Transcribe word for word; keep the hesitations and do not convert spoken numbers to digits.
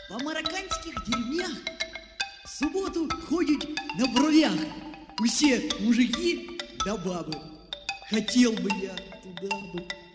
По марокканских деревнях в субботу ходят на бровях все мужики да бабы. Хотел бы я туда бы.